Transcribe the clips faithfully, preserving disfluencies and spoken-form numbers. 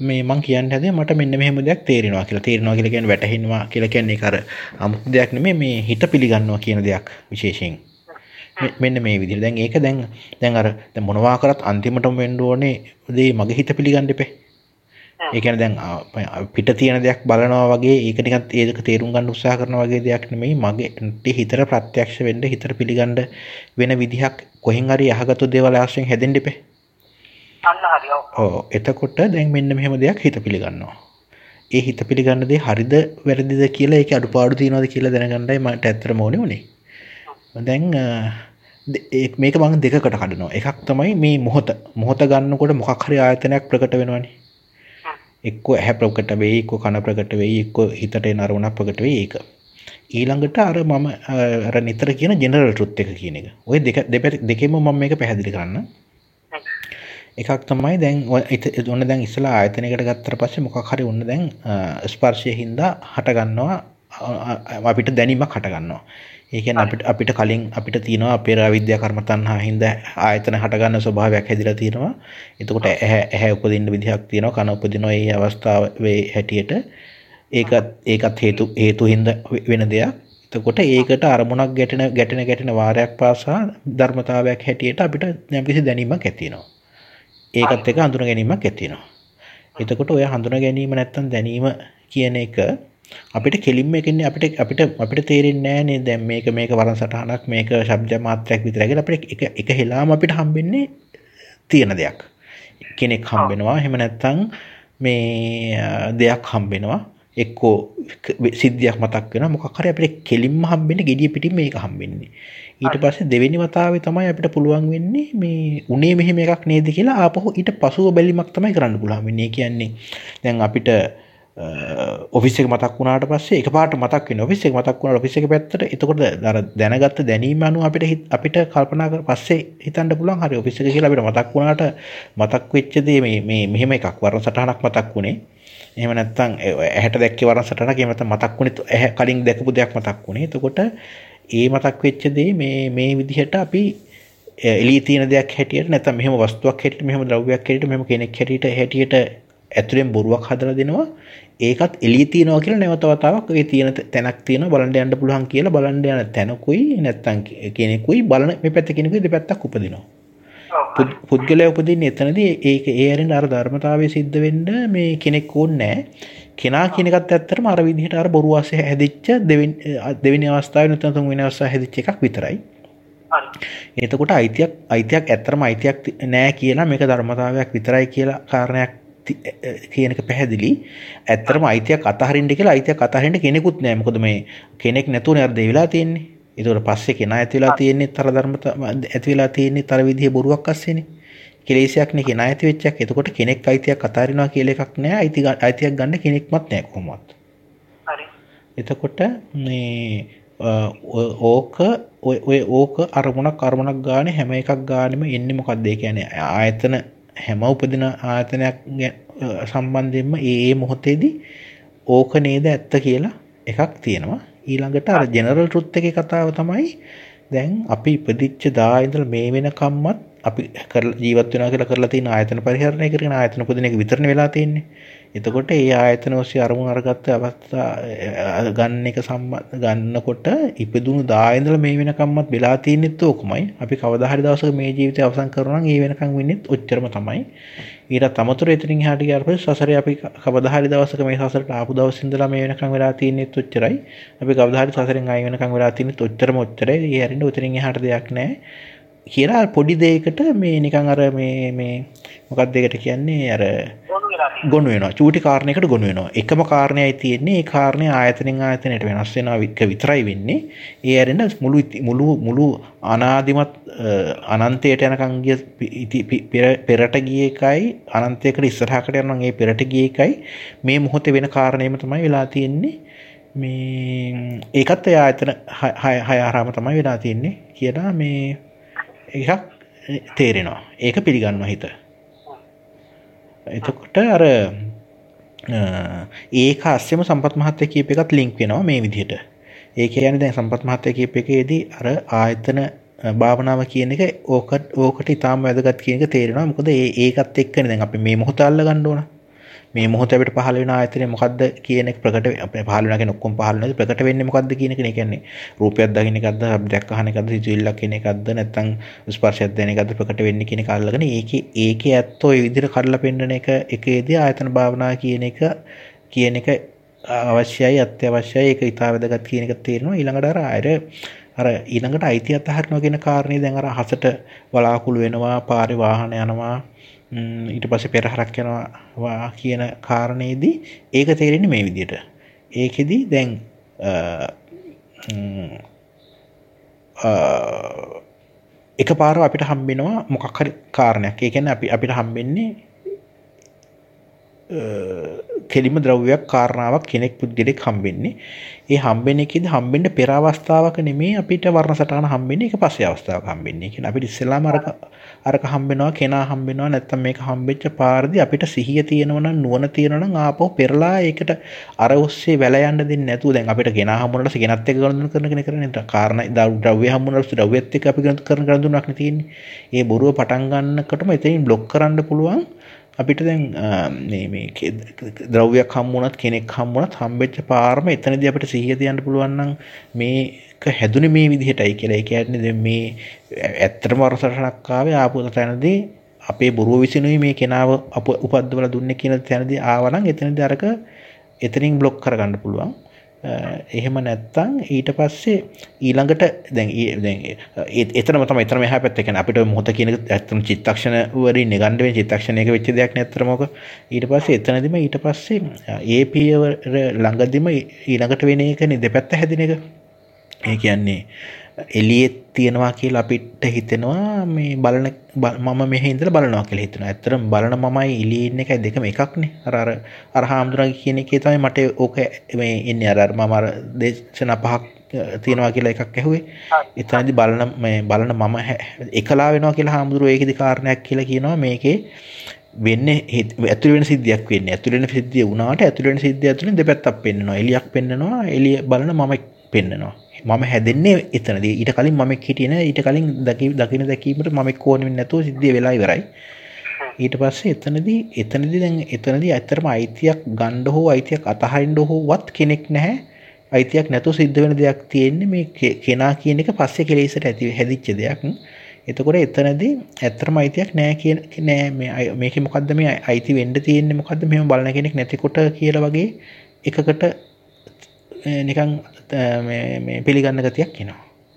මේ මං කියන්න හැදුවේ මට මෙන්න මෙහෙම දෙයක් තේරෙනවා කියලා. තේරෙනවා කියලා කියන්නේ වැටහෙනවා කියලා කියන්නේ ඒක අර 아무ත් දෙයක් නෙමෙයි මේ හිත පිළිගන්නවා කියන දෙයක් විශේෂයෙන්. මෙන්න මේ විදිහට. දැන් ඒක දැන් දැන් අර දැන් මොනවා කරත් අන්තිමටම වෙන්න ඕනේ දේ මගේ හිත පිළිගන්න දෙපේ. ඒ කියන්නේ දැන් පිට තියෙන දෙයක් බලනවා වගේ ඒක නිකන් ඒක තේරුම් ගන්න උත්සාහ කරනවා වගේ දෙයක් නෙමෙයි මගේ හිතට ප්‍රත්‍යක්ෂ වෙන්න හිතට පිළිගන්න වෙන විදිහක් කොහෙන් හරි අහගත්තු දේවල් ආශ්‍රයෙන් හැදෙන්න දෙපේ. අන්න හරි ඔව්. ඔව් එතකොට දැන් මෙන්න මෙහෙම දෙයක් හිත පිළිගන්නවා. ඒ හිත පිළිගන්න දේ හරිද වැරදිද කියලා ඒකේ අඩුපාඩු තියෙනවද කියලා දැනගන්නයි මට ඇත්තටම ඕනේ උනේ. දැන් මේක මම දෙකකට කඩනවා. එකක් තමයි මේ මොහොත. මොහොත ගන්නකොට මොකක් හරි ආයතනයක් ප්‍රකට වෙනවනේ. එක්ක ඇහැ ප්‍රකට වෙයි, එක්ක කන ප්‍රකට වෙයි, එක්ක හිතට එන අරමුණක් ප්‍රකට වෙයි ඒක. ඊළඟට අර මම අර නිතර කියන ජෙනරල් ට්‍රුත් එක කියන එක. ওই දෙක දෙකෙම මම මේක පැහැදිලි කරන්න. එකක් තමයි දැන් ඔන්න දැන් ඉස්සලා ආයතනයකට ගත්තට පස්සේ මොකක් හරි ඔන්න දැන් ස්පර්ශයෙන් හින්දා හට ගන්නවා අපිට දැනීමක් හට ගන්නවා. ඒ කියන්නේ අපිට අපිට කලින් අපිට තියෙනවා අපේ අවිද්‍යා කර්ම තණ්හා හින්දා ආයතන හට ගන්න ස්වභාවයක් හැදිලා තියෙනවා. එතකොට ඇහැ ඇහැ උපදින්න විදිහක් තියෙනවා, කන උපදිනවා. ඒ අවස්ථාවේ හැටියට ඒකත් ඒකත් හේතු හේතු හින්දා වෙන දෙයක්. එතකොට ඒකට අරමුණක් ගැටෙන ගැටෙන ගැටෙන වාරයක් පාසා ධර්මතාවයක් හැටියට අපිට යම්කිසි දැනීමක් ඇති වෙනවා. ඒකත් එක හඳුනා ගැනීමක් ඇති වෙනවා. එතකොට ඔය හඳුනා ගැනීම නැත්තම් දැනීම කියන එක අපිට කෙලින්ම එකන්නේ අපිට අපිට අපිට තේරෙන්නේ නැහැ නේද දැන් මේක මේක වරන් සටහනක් මේක ශබ්ද මාත්‍රයක් විතරයි කියලා අපිට එක එක හෙලාම අපිට හම්බෙන්නේ තියෙන දෙයක්. කෙනෙක් හම්බෙනවා එහෙම නැත්තම් මේ දෙයක් හම්බෙනවා එක්කෝ සිද්ධියක් මතක් වෙනවා මොකක් හරි අපිට කෙලින්ම හම්බෙන්නේ gediya පිටින් මේක හම්බෙන්නේ. ඊට පස්සේ දෙවෙනි වතාවේ තමයි අපිට පුළුවන් වෙන්නේ මේ උනේ මෙහෙම එකක් නේද කියලා ආපහු ඊට පසුව බැලීමක් තමයි කරන්න පුළුවන් වෙන්නේ. ඒ කියන්නේ දැන් අපිට ඔෆිස් එක මතක් වුණාට පස්සේ එකපාරට මතක් වෙනවා ඔෆිස් එක මතක් වුණාට ඔෆිස් එක පැත්තට එතකොට අර දැනගත්ත දැනීම අනුව අපිට අපිට කල්පනා කර පස්සේ හිතන්න පුළුවන් හරි ඔෆිස් එක කියලා අපිට මතක් වුණාට මතක් වෙච්ච දේ මේ මේ මෙහෙම එකක් වරණ සටහනක් මතක් වුණේ එහෙම නැත්නම් ඇහැට දැක්කේ වරණ සටහනක් එහෙම නැත්නම් මතක් වුණේ කලින් දැකපු දෙයක් මතක් වුණේ එතකොට ඒ මතක් වෙච්ච දේ මේ මේ විදිහට අපි එළිය තියෙන දෙයක් හැටියට නැත්නම් මෙහෙම වස්තුවක් හැටියට මෙහෙම ද්‍රව්‍යයක් හැටියට මෙහෙම කෙනෙක් හැටියට හැටියට ඇතුලෙන් බොරුවක් හදලා දෙනවා ඒකත් එළිය තියනවා කියලා නැවත වතාවක් ඒ තියෙන තැනක් තියෙනවා බලන්න යන්න පුළුවන් කියලා බලන්න යන තැනකුයි නැත්තම් කෙනෙකුයි බලන මේ පැත්ත කෙනෙකුයි දෙපැත්තක් උපදිනවා පුද්ගලයා උපදින්නේ එතනදී ඒක ඒ ඇරෙන අර ධර්මතාවයේ සිද්ධ වෙන්න මේ කෙනෙක් ඕනේ නැහැ කෙනා කියන එකත් ඇත්තටම අර විදිහට අර බොරු වාසේ හැදිච්ච දෙවෙනි දෙවෙනි අවස්ථාවේ නැත්නම් තුන්වෙනි අවස්ථාවේ හැදිච්ච එකක් විතරයි හරි එතකොට අයිතියක් අයිතියක් ඇත්තටම අයිතියක් නැහැ කියලා මේක ධර්මතාවයක් විතරයි කියලා කාරණයක් කියන එක පැහැදිලි ඇත්තටම අයිතියක් අතහරින්න කියලා අයිතියක් අතහරින්න කෙනෙකුත් නැහැ මොකද මේ කෙනෙක් නැතුවනේ අර දෙ වෙලා තියෙන්නේ ඒතකොට පස්සේ කෙනා ඇති වෙලා තියෙන්නේ තර ධර්මත ඇති වෙලා තියෙන්නේ තර විදිහේ බොරුවක් අස්සේනේ කෙලෙසයක් නේ කෙනා ඇති වෙච්ච එක එතකොට කෙනෙක් අයිතියක් අතහරිනවා කියලා එකක් නැහැ අයිති අයිතියක් ගන්න කෙනෙක්වත් නැහැ කොහොමවත් හරි එතකොට මේ ඕක ඔය ඔය ඕක අරමුණක් අරමුණක් ගානේ හැම එකක් ගානෙම එන්නේ මොකද්ද ඒ කියන්නේ ආයතන හැම උපදින ආයතනයක් සම්බන්ධයෙන්ම ඒ ඒ මොහොතේදී ඕක නේද ඇත්ත කියලා එකක් තියෙනවා ඊළඟට අර ජෙනරල් ට්‍රුත් එකේ කතාව තමයි දැන් අපි ඉපදිච්ච දා ඉඳලා මේ වෙනකම්මත් අපි ජීවත් වෙනවා කියලා කරලා තියෙන ආයතන පරිහරණය කරගෙන ආයතන උපදින එක විතරනේ වෙලා තියෙන්නේ. එතකොට ඒ ආයතන ඔස්සේ අරමුණු අරගත්ත අවස්ථා ගන්න එක සම්බන්ධ ගන්නකොට ඉපදුණු දා ඉඳලා මේ වෙනකම්මත් වෙලා තියෙනෙත් ඕකමයි. අපි කවදා හරි දවසක මේ ජීවිතය අවසන් කරනවා නම් ඒ වෙනකම් වෙන්නේත් ඔච්චරම තමයි. ඊට අමතරව එතනින් එහාට ගියාට පස්සේ සසරේ අපි කවදා හරි දවසක මේ සසරට ආපු දවස් ඉඳලා මේ වෙනකම් වෙලා තියෙනෙත් ඔච්චරයි. අපි කවදා හරි සසරෙන් ආයෙ වෙනකම් වෙලා තියෙනෙත් ඔච්චරම ඔච්චරයි. ඒ හැරින්න උතරින් එහාට දෙයක් නැහැ. කියලා පොඩි දෙයකට මේ නිකන් අර මේ මේ මොකක්ද ඒකට කියන්නේ අර ගොනු වෙනවා චූටි කාරණයකට ගොනු වෙනවා එකම කාරණයයි තියෙන්නේ ඒ කාරණේ ආයතනෙන් ආයතනයට වෙනස් වෙනවා විතරයි වෙන්නේ ඒ ඇරෙන මුළු මුළු මුළු අනාදිමත් අනන්තයට යනකම් ගිය පෙරට ගිය එකයි අනන්තයකට ඉස්සරහකට යනවා ඒ පෙරට ගිය එකයි මේ මොහොතේ වෙන කාරණේම තමයි වෙලා තියෙන්නේ මේ ඒකත් ඒ ආයතන හය හය ආරාම තමයි වෙලා තියෙන්නේ කියලා මේ එකක් තේරෙනවා ඒක පිළිගන්නවා හිත එතකොට අර ඒක අස්සෙම සම්පත් මහත්තයා කියප එකත් ලින්ක් වෙනවා මේ විදිහට ඒ කියන්නේ දැන් සම්පත් මහත්තයා කියප එකේදී අර ආයතන භාවනාව කියන එක ඕකට ඕකට ඊටාම වැදගත් කියන එක තේරෙනවා මොකද ඒ ඒකත් එක්කනේ දැන් අපි මේ මොහොත අල්ල ගන්න ඕන මේ මොහොතේ අපිට පහළ වෙන ආයතනය මොකද්ද කියන එක ප්‍රකට අපේ පහළ වෙනා කියන ඔක්කොම පහළ වෙනද ප්‍රකට වෙන්නේ මොකද්ද කියන එක නේ. කියන්නේ රූපයක් දකින්න එකක්ද, ශබ්දයක් අහන එකක්ද, සිතුවිල්ලක් කියන එකක්ද, නැත්නම් ස්පර්ශයක් දැනෙන එකක්ද ප්‍රකට වෙන්නේ කියන එක අල්ලගෙන ඒකේ ඒකේ ඇත්තෝ ඒ විදිහට කඩලා පෙන්නන එක එකේදී ආයතන භාවනා කියන එක කියන එක අවශ්‍යයි, අත්‍යවශ්‍යයි, ඒක ඊට වැදගත් කියන එක තේරෙනවා. ඊළඟට අර අර අර ඊළඟට අයිතිය අතහරිනවා කියන කාරණේ දැන් අර හසට වලාකුළු වෙනවා, පාරේ වාහන යනවා, ඊට පස්සේ පෙරහරක් යනවා කියන කාරණේදී ඒක තේරෙන්නේ මේ විදිහට. ඒකෙදි දැන් එකපාරව අපිට හම්බෙනවා මොකක් හරි කාරණයක්. ඒ කියන්නේ අපි අපිට හම්බෙන්නේ කෙලිම ද්‍රව්‍යයක් කාරණාවක් කෙනෙක් පුද්ගලෙක් හම්බෙන්නේ. ඒ හම්බෙන එකේදී හම්බෙන්න පෙර අවස්ථාවක නෙමෙයි අපිට වර්ණ සටහන හම්බෙන්නේ. ඒක පස්සේ අවස්ථාවක හම්බෙන්නේ. කියන්නේ අපිට ඉස්සෙල්ලාම අරක අරක හම්බෙනවා, කෙනා හම්බෙනවා, නැත්තම් මේක හම්බෙච්ච පාරදී අපිට සිහිය තියෙනවා නම්, නුවණ තියෙනවා නම් ආපහු පෙරලා ඒකට අර ඔස්සේ වැල යන්න දෙන්නේ නැතුව දැන් අපිට කෙනා හම්බුනට ගෙනත් එක්ක ගනුදෙනු කරන කෙනෙක් කරන්නේ. කාරණා ද්‍රව්‍ය හම්බුනට ද්‍රව්‍යත් එක්ක අපි ගනුදෙනු කරන ගනුදෙනුවක් නේ තියෙන්නේ. ඒ බොරුව පටන් ගන්නකොටම එතනින් බ්ලොක් කරන්න පුළුවන්. අපිට දැන් මේ මේ ද්‍රව්‍යයක් හම්බුණත් කෙනෙක් හම්බුණත් හම්බෙච්ච පාරම එතනදී අපිට සිහිය තියන්න පුළුවන් නම් මේක හැදුනේ මේ විදිහටයි කියලා. ඒ කියන්නේ දැන් මේ ඇත්තටම වරසටහනක් ආවේ ආපු තැනදී අපේ බොරුව විසිනුයි මේ කෙනාව උපද්දවලා දුන්නේ කියන තැනදී ආවනම් එතනදී අරක එතනින් බ්ලොක් කරගන්න පුළුවන්. එහෙම නැත්තම් ඊට පස්සේ ඊළඟට දැන් දැන් එතනම තමයි එතනම එහා පැත්තේ කියන්නේ අපිට මොහොත කියන එක ඇත්තම චිත්තක්ෂණ වලින් නිගණ්ඩ වෙන චිත්තක්ෂණයක වෙච්ච දෙයක් නේ ඇත්තම ඔක. ඊට පස්සේ එතනදිම ඊට පස්සේ ඒ පියවර ළඟදිම ඊළඟට වෙන එකනේ දෙපැත්ත හැදින එක. ඒ කියන්නේ එළියේ තියනවා කියලා අපිට හිතෙනවා මේ බලන මම මෙහෙ ඉඳලා බලනවා කියලා හිතනවා. ඇත්තටම බලන මමයි එළියේ ඉන්න එකයි දෙකම එකක්නේ. අර අර අර හාමුදුරන්ගේ කියන එකේ තමයි මට ඕක මේ ඉන්නේ අර අර මම අර දේශනා පහක් තියනවා කියලා එකක් ඇහුවේ. එතනදී බලන මේ බලන මම එකලා වෙනවා කියලා හාමුදුරුවෝ ඒකෙදි කාරණයක් කියලා කියනවා. මේකේ වෙන්නේ ඇතුළේ වෙන සිද්ධියක් වෙන්නේ. ඇතුළේ වෙන සිද්ධිය වුණාට ඇතුළේ වෙන සිද්ධිය ඇතුළේ දෙපැත්තක් පෙන්නනවා. එළියක් පෙන්නනවා, එළිය බලන මම පෙන්නනවා. මම හැදෙන්නේ එතනදී. ඊට කලින් මම හිටියේ නෑ. ඊට කලින් දකින්න දැකීමට මම කොහොම වෙන්නේ නැතුව සිද්ධිය වෙලා ඉවරයි. ඊට පස්සේ එතනදී එතනදී දැන් එතනදී ඇත්තටම අයිතියක් ගන්න හෝ අයිතියක් අතහරින්න හෝවත් කෙනෙක් නැහැ. අයිතියක් නැතුව සිද්ධ වෙන දෙයක් තියෙන්නේ මේ කෙනා කියන එක පස්සේ කෙලෙසට ඇති හැදිච්ච දෙයක්. එතකොට එතනදී ඇත්තටම අයිතියක් නැහැ කියන නෑ මේ මේකේ මොකද්ද මේ අයිති වෙන්න තියෙන්නේ මොකද්ද මෙහෙම බලන කෙනෙක් නැතිකොට කියලා වගේ එකකට නිකන් මේ මේ පිළිගන්න ගතියක් එනවා.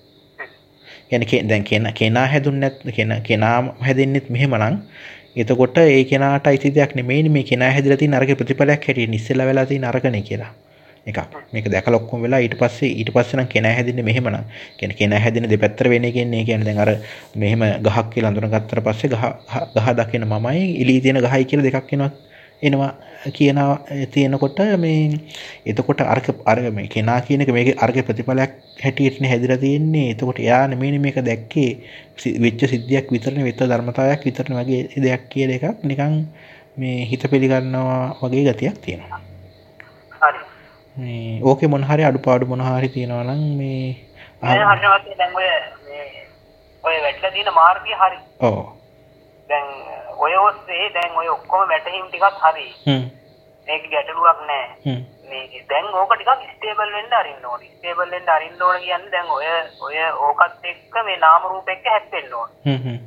කියන්නේ දැන් කෙනා කෙනා හැදුන්නේ නැත් කෙනා කෙනා හැදෙන්නෙත් මෙහෙමනම් එතකොට ඒ කෙනාට අයිති දෙයක් නෙමෙයි මේ කෙනා හැදලා තියෙන අරගේ ප්‍රතිඵලයක් හැටියට ඉස්සෙල්ලා වෙලා තියෙන අරකනේ කියලා. එකක්. මේක දැකලා ඔක්කොම වෙලා ඊට පස්සේ ඊට පස්සේ නම් කෙනා හැදෙන්නේ මෙහෙමනම්. කියන්නේ කෙනා හැදෙන දෙපැත්තට වෙන්නේ කියන්නේ කියන්නේ දැන් අර මෙහෙම ගහක් කියලා අඳුනගත්තට පස්සේ ගහ ගහ දකින මමයි එළියේ තියෙන ගහයි කියලා දෙකක් එනවා. එනවා කියනවා තියෙනකොට මේ එතකොට අරක අර මේ කෙනා කියන එක මේකේ අරගේ ප්‍රතිඵලයක් හැටියටනේ හැදිලා තියෙන්නේ. එතකොට එයා නෙමෙයි මේක දැක්කේ වෙච්ච සිද්ධියක් විතරනේ වෙච්ච ධර්මතාවයක් විතරනේ වගේ දෙයක් කියලා එකක් නිකන් මේ හිත පිළිගන්නවා වගේ ගතියක් තියෙනවා. හරි. මේ ඕකේ මොන හරි අඩුපාඩු මොන හරි තියෙනවා නම් මේ මේ හරියට දැන් ඔය මේ ඔය වැටලා තියෙන මාර්ගය හරි. ඔව්. දැන් ඔය ඔස්සේ දැන් ඔය ඔක්කොම වැටහිම් ටිකක් හරි. හ්ම්. මේක ගැටලුවක් නෑ. හ්ම්. මේ දැන් ඕක ටිකක් ස්ටේබල් වෙන්න අරින්න ඕනේ. ස්ටේබල් වෙන්න අරින්න ඕන කියන්නේ දැන් ඔය ඔය ඕකත් එක්ක මේ නාම රූප එක්ක හැප්පෙන්න ඕනේ. හ්ම් හ්ම්.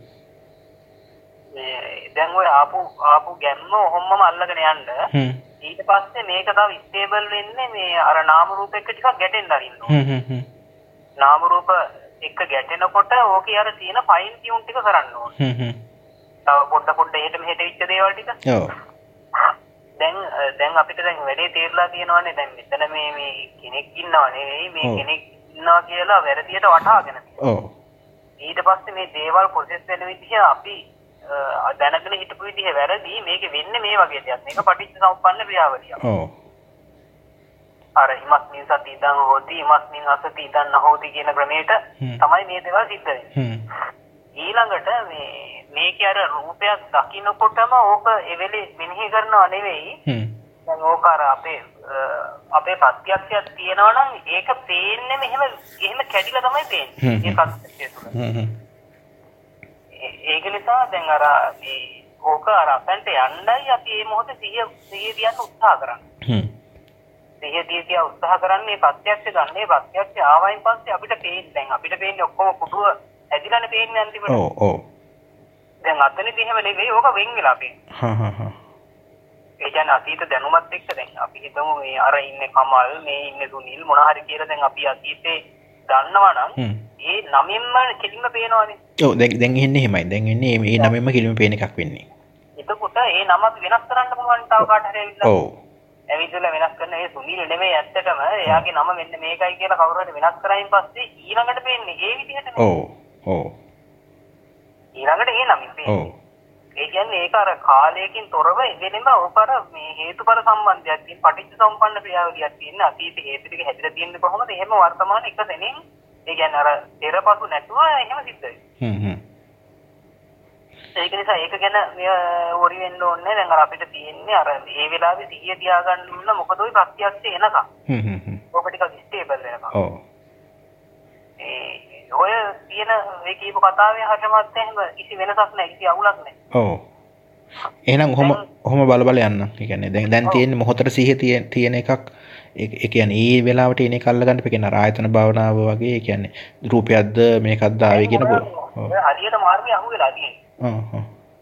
මේ දැන් ඔය ආපු ආපු ගැම්ම ඔහොමම අල්ලගෙන යන්න. හ්ම්. ඊට පස්සේ මේක තව ස්ටේබල් වෙන්නේ මේ අර නාම රූප එක්ක ටිකක් ගැටෙන්න අරින්න ඕනේ. හ්ම් හ්ම්. නාම රූප එක්ක ගැටෙනකොට ඕකේ අර තියෙන ෆයින් ටියුන් ටික කරන්න ඕනේ. හ්ම් හ්ම්. තව පොඩ පොඩ එහෙට මෙහෙට විච්ච දේවල් ටික. ඔව්. දැන් දැන් අපිට දැන් වැඩේ තේරලා තියෙනවානේ දැන් මෙතන මේ මේ කෙනෙක් ඉන්නව නෙවෙයි මේ කෙනෙක් ඉන්නවා කියලා වැරදියට වටහාගෙන තියෙනවා. ඔව්. ඊට පස්සේ මේ දේවල් ප්‍රොසෙස් වෙන විදිහ අපි දැනගෙන හිටපු විදිහ වැරදි මේකේ වෙන්නේ මේ වගේ දෙයක්. මේක පටිච්ච සමුප්පන්න ක්‍රියාවලියක්. ඔව්. අර ඉමස්මින් සති ඉදන් හෝති ඉමස්මින් අසති ඉදන් නොහෝති කියන ක්‍රමයට තමයි මේ දේවල් සිද්ධ වෙන්නේ. ඊළඟට මේ මේකේ අර රූපයක් දකින්නකොටම ඕක එවෙලේ මෙනෙහි කරනව නෙවෙයි. හ්ම්. දැන් ඕක අර අපේ අපේ ප්‍රත්‍යක්ෂයක් තියෙනවා නම් ඒක පේන්නේ මෙහෙම එහෙම කැඩිලා තමයි පේන්නේ. ඒ ප්‍රත්‍යක්ෂය තුළ. හ්ම් හ්ම්. ඒක නිසා දැන් අර මේ ඕක අර අපෙන්ට යන්නයි අපි මේ මොහොතේ සිහිය සිහිය තියන්න උත්සාහ කරන්නේ. හ්ම්. සිහිය තිය උත්සාහ කරන්නේ ප්‍රත්‍යක්ෂ ගන්න. මේ ප්‍රත්‍යක්ෂ ආවයින් පස්සේ අපිට පේන්නේ දැන් අපිට පේන්නේ ඔක්කොම පුටුව ඇදිලානේ පේන්නේ අන්තිමට. ඔව් ඔව්. දැන් අතනදී එහෙම නෙවෙයි ඕක වෙන් වෙලා පේන්නේ. හා හා හා. ඒ කියන්නේ අතීත දැනුමත් එක්ක දැන් අපි හිතමු මේ අර ඉන්නේ කමල් මේ ඉන්නේ සුනිල් මොන හරි කියලා දැන් අපි අතීතේ දන්නවා නම් ඒ නමින්ම කෙලින්ම පේනවනේ. ඔව් දැන් දැන් ඉන්නේ එහෙමයි. දැන් ඉන්නේ මේ නමින්ම කෙලින්ම පේන එකක් වෙන්නේ. එතකොට ඒ නම අපි වෙනස් කරන්න පුළුවන් තව කාට හරි ඇවිල්ලා. ඔව්. ඇවිදලා වෙනස් කරන ඒ සුනිල් නෙමෙයි ඇත්තටම එයාගේ නම මෙන්න මේකයි කියලා කවුරු හරි වෙනස් කරායින් පස්සේ ඊළඟට පේන්නේ ඒ විදිහට නේ. ඔව්. ඔව්. ඊළඟට ඒ නමින් පේන්නේ. ඔව්. ඒ කියන්නේ ඒක අර කාලයකින් තොරව ඉගෙනීම උපර මේ හේතුඵල සම්බන්ධයක් තියෙන පටිච්ච සම්පන්න ක්‍රියාවලියක් තියෙන අතීත හේතු ටික හැදිලා තියෙන්නේ කොහොමද? එහෙම වර්තමාන එක සෙනෙන් ඒ කියන්නේ අර පෙරපසු නැතුව එහෙම සිද්ධ වෙනවා. හ්ම් හ්ම්. ඒක නිසා ඒක ගැන මෙය වරි වෙන්න ඕනේ. දැන් අර අපිට තියෙන්නේ අර මේ වෙලාවේ සිහිය තියාගන්න ඕන මොකද ওই ප්‍රත්‍යක්ෂය එනකම්. හ්ම් හ්ම් හ්ම්. ඔක ටිකක් ස්ටේබල් වෙනකම්. ඔව්. ඒ ඔය තියෙන මේ කියපු කතාවේ හරියමත් එහෙම කිසි වෙනසක් නැහැ. කිසි අවුලක් නැහැ. ඔව්. එහෙනම් ඔහොම ඔහොම බල බල යන්න. ඒ කියන්නේ දැන් දැන් තියෙන්නේ මොහොතට සිහිය තියෙන තියෙන එකක්. ඒ කියන්නේ ඒ වෙලාවට එන එක අල්ලගන්න පිටින් අර ආයතන භාවනාව වගේ ඒ කියන්නේ රූපයක්ද මේකක්ද ආවේ කියන බෝ. ඔව්. හරියට මාර්ගය අහු වෙලා තියෙන්නේ. ඔව් ඔව්.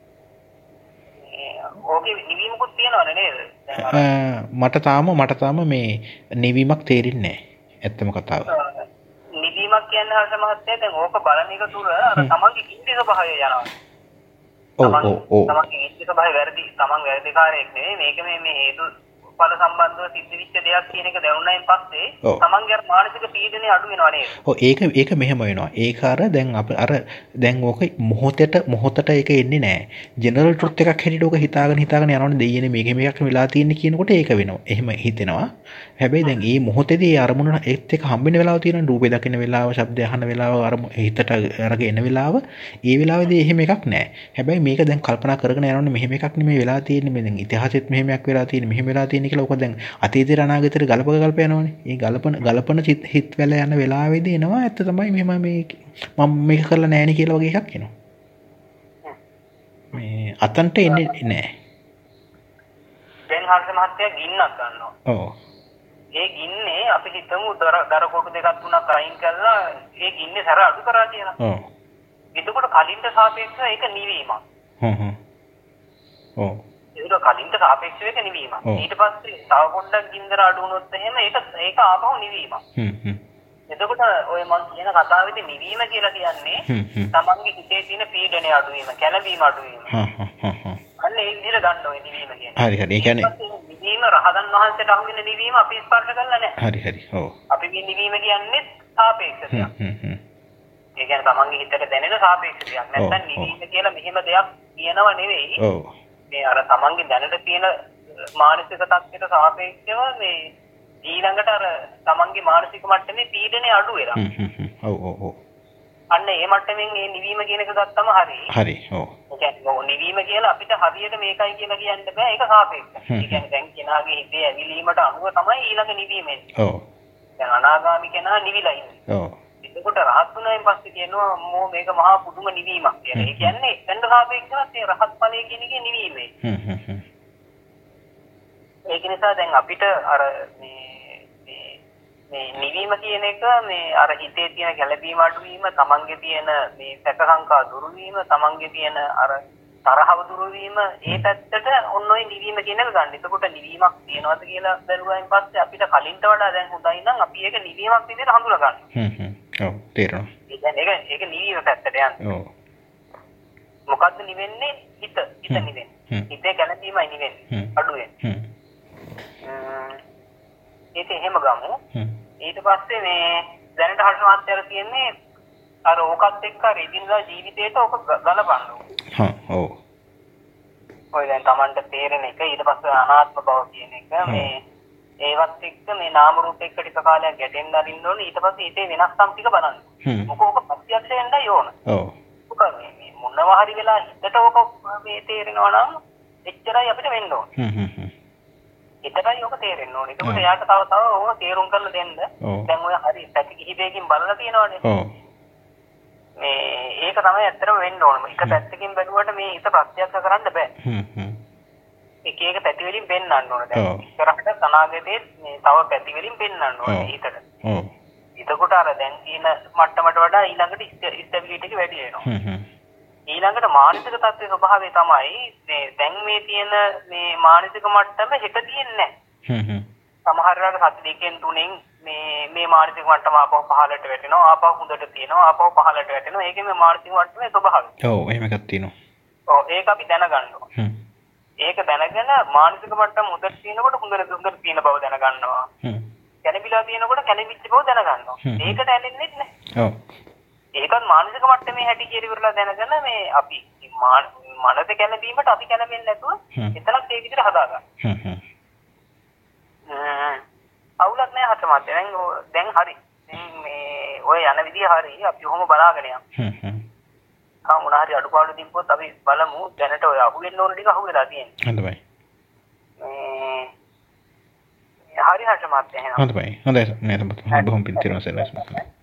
ඕකේ නිවීමකුත් තියෙනවනේ නේද? මට තාම මට තාම මේ නිවීමක් තේරෙන්නේ නැහැ. ඇත්තම කතාව. නිවීමක් කියන්නේ හරියට මහත්තයා දැන් ඕක බලන එක තුර අර තමන්ගේ ඉන්ද්‍රිය ස්වභාවය යනවා. ඔව් ඔව් ඔව්. තමන්ගේ ඉන්ද්‍රිය ස්වභාවය වැරදි තමන් වැරදිකාරයෙක් නෙවෙයි. මේක මේ මේ හේතු ඵල සම්බන්ධව සිද්ධ වෙච්ච දෙයක් කියන එක දැනුණායින් පස්සේ තමන්ගේ අර මානසික පීඩනය අඩු වෙනවා නේද? ඔව් ඒක ඒක මෙහෙම වෙනවා. ඒක අර දැන් අප අර දැන් ඕක මොහොතට මොහොතට ඒක එන්නේ නැහැ. ජෙනරල් ට්‍රුත් එකක් හැටියට ඕක හිතාගෙන හිතාගෙන යනවනේ දෙයියනේ මේක මේකක් වෙලා තියෙන්නේ කියනකොට ඒක වෙනවා. එහෙම හිතෙනවා. හැබැයි දැන් මේ මොහොතේදී අරමුණ ඒත් එක හම්බෙන්න වෙලාව තියෙනවා. රූපේ දකින්න වෙලාව, ශබ්දය අහන වෙලාව, අර හිතට අරගෙන එන වෙලාව, ඒ වෙලාවේදී එහෙම එකක් නැහැ. හැබැයි මේක දැන් කල්පනා කරගෙන යනවනේ මෙහෙම එකක් නෙමෙයි වෙලා තියෙන්නේ. මේ දැන් ඉතිහාසෙත් මෙහෙමයක් වෙලා තියෙන්නේ. මෙහෙම වෙලා තියෙන්නේ කියලා ඔක දැන් අතීතේ අනාගතේට ගලප ගලප යනවනේ. ඒ ගලපන ගලපන හිත වැල යන වෙලාවේදී එනවා ඇත්ත තමයි මෙහෙම මේ මම මේක කරලා නැහැ නේ කියලා වගේ එකක් එනවා. මේ අතන්ට එන්නේ නැහැ. දැන් හර්ෂ මහත්තයා ගින්නක් ගන්නවා. ඔව්. ඒ ගින්නේ අපි හිතමු දර දර කොටු දෙකක් තුනක් අයින් කරලා ඒ ගින්නේ සැර අඩු කරා කියලා. ඔව්. එතකොට කලින්ට සාපේක්ෂව ඒක නිවීමක්. හ්ම් හ්ම්. ඔව්. ඒක කලින්ට සාපේක්ෂව ඒක නිවීමක්. ඊට පස්සේ තව පොඩ්ඩක් ගින්දර අඩු වුණොත් එහෙම ඒක ඒක ආපහු නිවීමක්. හ්ම් හ්ම්. එතකොට ඔය මම කියන කතාවේදී නිවීම කියලා කියන්නේ තමන්ගේ හිතේ තියෙන පීඩනය අඩු වීම, කැළඹීම අඩු වීම. හ්ම් හ්ම් හ්ම්. අන්න ඒ විදිහට ගන්න ඔය නිවීම කියන්නේ. හරි හරි. ඒ කියන්නේ නිවීම රහතන් වහන්සේට අහුවෙන නිවීම අපි ස්පර්ශ කරලා නැහැ. හරි හරි. ඔව්. අපි මේ නිවීම කියන්නේ සාපේක්ෂ දෙයක්. හ්ම් හ්ම්. ඒ කියන්නේ තමන්ගේ හිතට දැනෙන සාපේක්ෂ දෙයක්. නැත්නම් නිවීම කියලා මෙහෙම දෙයක් කියනව නෙවෙයි. ඔව්. මේ අර තමන්ගේ දැනට තියෙන මානසික තත්ත්වයට සාපේක්ෂව මේ ඊළඟට අර තමන්ගේ මානසික මට්ටමේ පීඩනය අඩු වෙනවා. හ්ම් හ්ම් හ්ම්. ඔව් ඔව් ඔව්. අන්න ඒ මට්ටමින් මේ නිවීම කියන එක ගත්තම හරි. හරි. ඔව්. ඒ කියන්නේ නිවීම කියලා අපිට හරියට මේකයි කියලා කියන්න බෑ. ඒක සාපේක්ෂයි. ඒ කියන්නේ දැන් කෙනාගේ හිතේ ඇවිලීමට අනුව තමයි ඊළඟ නිවීම එන්නේ. ඔව්. දැන් අනාගාමී කෙනා නිවිලා ඉන්නේ. ඔව්. එතකොට රහත් වුණායින් පස්සේ කියනවා මෝ මේක මහා පුදුම නිවීමක් කියලා. ඒ කියන්නේ එතනට සාපේක්ෂව මේ රහත් ඵලයේ කියන එකේ නිවීමේ. හ්ම් හ්ම් හ්ම්. ඒක නිසා දැන් අපිට අර මේ මේ මේ නිවීම කියන එක මේ අර හිතේ තියෙන ගැළපීම අඩු වීම, තමන්ගේ තියෙන මේ සැක සංකා දුරු වීම, තමන්ගේ තියෙන අර තරහව දුරු වීම, ඒ පැත්තට ඔන්න ඔය නිවීම කියන එක ගන්න. එතකොට නිවීමක් තියනවාද කියලා බැලුවායින් පස්සේ අපිට කලින්ට වඩා දැන් හොඳයි නම් අපි ඒක නිවීමක් විදිහට හඳුනා ගන්න. හ්ම් හ්ම්. ඔව් තේරෙනවා. ඒ කියන්නේ ඒක ඒක නිවීම පැත්තට යන්නේ. ඔව්. මොකද්ද නිවෙන්නේ? හිත. හිත නිවෙන්නේ. හිතේ ගැළපීමයි නිවෙන්නේ. අඩු වෙන්නේ. හ්ම්. ඒක එහෙම ගමු. ඊට පස්සේ මේ දැනට හර්ෂ මහත්තයාලා කියන්නේ අර ඕකත් එක්ක රෙදිනදා ජීවිතේට ඕක ගලපන්න ඕනේ. හා ඔව්. ඔය දැන් Tamanට තේරෙන එක ඊට පස්සේ අනාත්ම බව කියන එක මේ ඒවත් එක්ක මේ නාම රූප එක්ක ටික කාලයක් ගැටෙන්න අරින්න ඕනේ. ඊට පස්සේ හිතේ වෙනස්කම් ටික බලන්න. මොකද ඕක ප්‍රත්‍යක්ෂ වෙන්නයි ඕන. ඔව්. මොකද මේ මොනවා හරි වෙලා හිතට ඕක මේ තේරෙනවා නම් එච්චරයි අපිට වෙන්න ඕනේ. හ්ම් හ්ම් හ්ම්. එතනයි ඔක තේරෙන්න ඕනේ. ඒකට එයාට තව තව ඕක තේරුම් කරලා දෙන්න. දැන් ඔය හරි පැති කිහිපයකින් බලලා තියෙනවනේ. ඔව්. මේ ඒක තමයි ඇත්තටම වෙන්න ඕනම. එක පැත්තකින් බැලුවට මේ හිත ප්‍රත්‍යක්ෂ කරන්න බෑ. හ්ම් හ්ම්. එක එක පැති වලින් පෙන්වන්න ඕන දැන්. ඉස්සරහට අනාගතයේ මේ තව පැති වලින් පෙන්වන්න ඕන හිතට. ඔව්. එතකොට අර දැන් තියෙන මට්ටමට වඩා ඊළඟට ස්ටැබිලිටි එක වැඩි වෙනවා. හ්ම් හ්ම්. ඊළඟට මානසික තත්ත්වයේ ස්වභාවය තමයි මේ දැන් මේ තියෙන මේ මානසික මට්ටම හෙට තියෙන්නේ නැහැ. හ්ම් හ්ම්. සමහර වෙලාවට සති දෙකෙන් තුනෙන් මේ මේ මානසික මට්ටම ආපහු පහළට වැටෙනවා ආපහු හොඳට තියෙනවා ආපහු පහළට වැටෙනවා. ඒකේ මේ මානසික මට්ටමේ ස්වභාවය. ඔව් එහෙම එකක් තියෙනවා. ඔව් ඒක අපි දැනගන්න ඕන. හ්ම්. ඒක දැනගෙන මානසික මට්ටම හොඳට තියෙනකොට හොඳට හොඳට තියෙන බව දැනගන්නවා. හ්ම්. කැළඹිලා තියෙනකොට කැළඹිච්ච බව දැනගන්නවා. ඒකට ඇලෙන්නේ නැහැ. ඔව්. ඒකත් මානසික මට්ටමේ හැටි කියලා ඉවරලා දැනගෙන මේ අපි මනස කැළඹීමට අපි කැළඹෙන්නේ නැතුව එතනක් ඒ විදිහට හදාගන්න. හ්ම් හ්ම්. අවුලක් නෑ හතමත්. දැන් දැන් හරි. දැන් මේ ඔය යන විදිය හරි. අපි ඔහොම බලාගෙන යමු. හ්ම් හ්ම්. කා මොන හරි අඩුපාඩු තිබ්බොත් අපි බලමු. දැනට ඔය අහුවෙන්න ඕන ටික අහුවෙලා තියෙනවා. හොඳයි. මේ හරි හතමත් එහෙනම්. හොඳයි. හොඳයි. නේද? බොහොම පිළිතුරු සෙල්ලස්.